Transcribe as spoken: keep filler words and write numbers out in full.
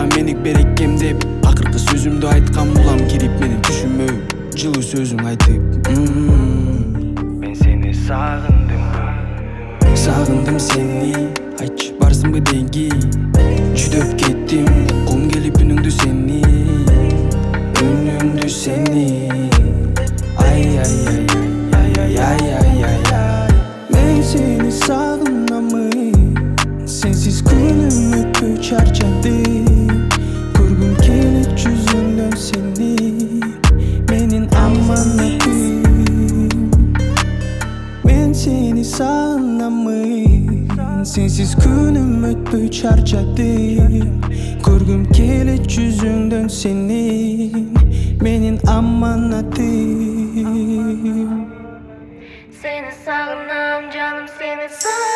меник берекем деп акыркы сөзүмдү айткан улам кирип менин түшүмө жылуу сөзүң айтып. Мен сени сагындым, сагындым сени, айтчы барсыңбы денги, жүдөп кеттим, кум келип үнүңдү сени, үнүңдү сени. Ай ай ай ай ай ай ай ай. Мен сени сагынамын, сенсиз күнүм өтпөй чарчадым, көргүм келет жүзүңдөн сени, менин аманатым. Мен сени сагынамын, сенсиз күнүм өтпөй чарчадым, көргүм келет жүзүңдөн сени, менин аманатым. Seni sağınam canım, seni sağ